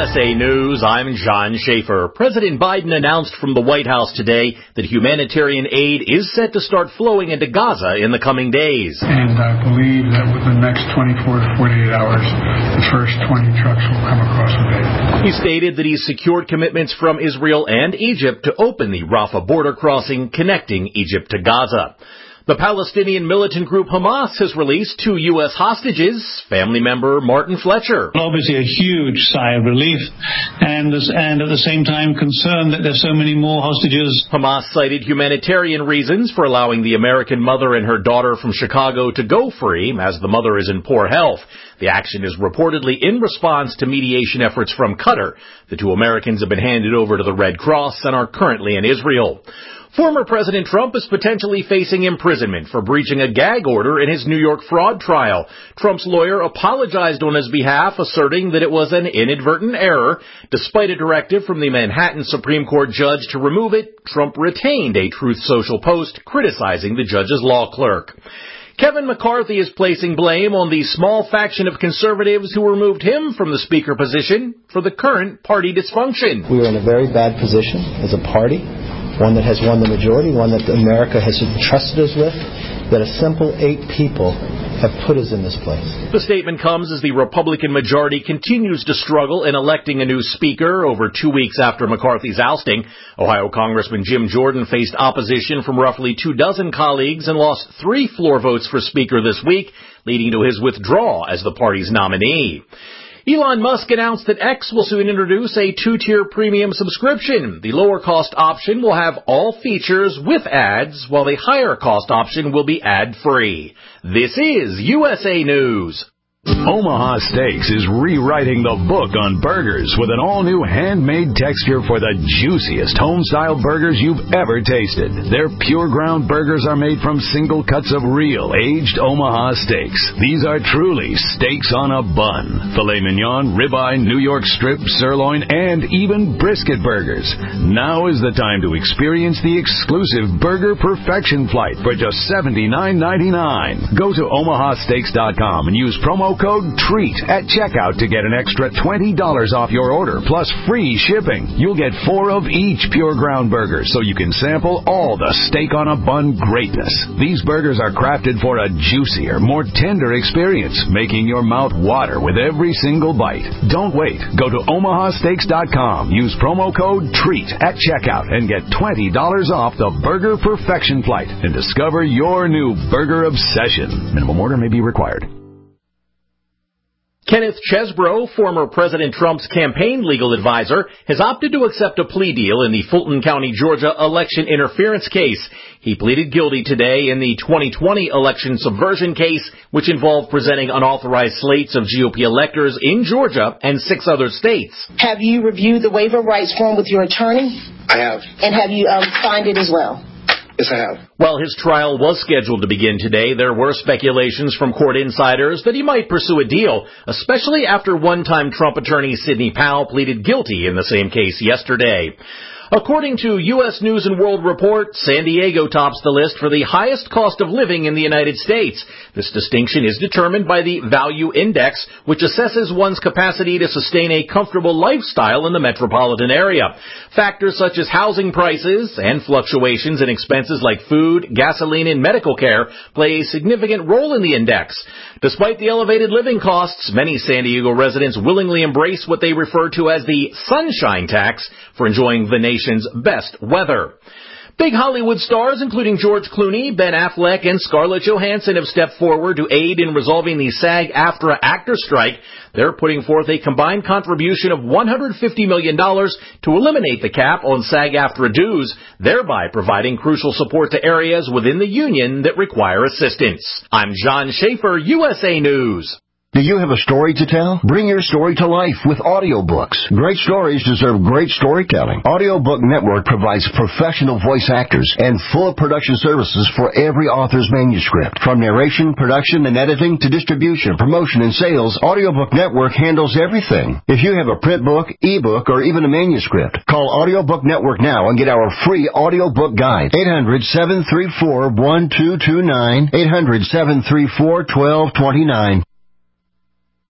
USA News, I'm John Schaefer. President Biden announced from the White House today that humanitarian aid is set to start flowing into Gaza in the coming days. And I believe that within the next 24 to 48 hours, the first 20 trucks will come across with aid. He stated that he's secured commitments from Israel and Egypt to open the Rafah border crossing connecting Egypt to Gaza. The Palestinian militant group Hamas has released 2 U.S. hostages, family member Martin Fletcher. Obviously a huge sigh of relief and at the same time concern that there's so many more hostages. Hamas cited humanitarian reasons for allowing the American mother and her daughter from Chicago to go free, as the mother is in poor health. The action is reportedly in response to mediation efforts from Qatar. The 2 Americans have been handed over to the Red Cross and are currently in Israel. Former President Trump is potentially facing imprisonment for breaching a gag order in his New York fraud trial. Trump's lawyer apologized on his behalf, asserting that it was an inadvertent error. Despite a directive from the Manhattan Supreme Court judge to remove it, Trump retained a Truth Social post criticizing the judge's law clerk. Kevin McCarthy is placing blame on the small faction of conservatives who removed him from the speaker position for the current party dysfunction. We are in a very bad position as a party, one that has won the majority, one that America has entrusted us with, that a simple 8 people have put us in this place. The statement comes as the Republican majority continues to struggle in electing a new speaker over 2 weeks after McCarthy's ousting. Ohio Congressman Jim Jordan faced opposition from roughly 24 colleagues and lost 3 floor votes for speaker this week, leading to his withdrawal as the party's nominee. Elon Musk announced that X will soon introduce a 2-tier premium subscription. The lower-cost option will have all features with ads, while the higher-cost option will be ad-free. This is USA News. Omaha Steaks is rewriting the book on burgers with an all-new handmade texture for the juiciest home-style burgers you've ever tasted. Their pure ground burgers are made from single cuts of real, aged Omaha steaks. These are truly steaks on a bun. Filet mignon, ribeye, New York strip, sirloin, and even brisket burgers. Now is the time to experience the exclusive Burger Perfection Flight for just $79.99. Go to omahasteaks.com and use promo code TREAT at checkout to get an extra $20 off your order, plus free shipping. You'll get 4 of each pure ground burger, so you can sample all the steak on a bun greatness. These burgers are crafted for a juicier, more tender experience, making your mouth water with every single bite. Don't wait. Go to omahasteaks.com. Use promo code TREAT at checkout and get $20 off the Burger Perfection Flight and discover your new burger obsession. Minimum order may be required. Kenneth Chesbrough, former President Trump's campaign legal advisor, has opted to accept a plea deal in the Fulton County, Georgia election interference case. He pleaded guilty today in the 2020 election subversion case, which involved presenting unauthorized slates of GOP electors in Georgia and 6 other states. Have you reviewed the waiver rights form with your attorney? I have. And have you signed it as well? Yes, I have. While his trial was scheduled to begin today, there were speculations from court insiders that he might pursue a deal, especially after one-time Trump attorney Sidney Powell pleaded guilty in the same case yesterday. According to U.S. News and World Report, San Diego tops the list for the highest cost of living in the United States. This distinction is determined by the Value Index, which assesses one's capacity to sustain a comfortable lifestyle in the metropolitan area. Factors such as housing prices and fluctuations in expenses like food, gasoline, and medical care play a significant role in the index. Despite the elevated living costs, many San Diego residents willingly embrace what they refer to as the sunshine tax for enjoying the nation's best weather. Big Hollywood stars, including George Clooney, Ben Affleck, and Scarlett Johansson, have stepped forward to aid in resolving the SAG-AFTRA actor strike. They're putting forth a combined contribution of $150 million to eliminate the cap on SAG-AFTRA dues, thereby providing crucial support to areas within the union that require assistance. I'm John Schaefer, USA News. Do you have a story to tell? Bring your story to life with audiobooks. Great stories deserve great storytelling. Audiobook Network provides professional voice actors and full production services for every author's manuscript. From narration, production, and editing to distribution, promotion, and sales, Audiobook Network handles everything. If you have a print book, ebook, or even a manuscript, call Audiobook Network now and get our free audiobook guide. 800-734-1229, 800-734-1229.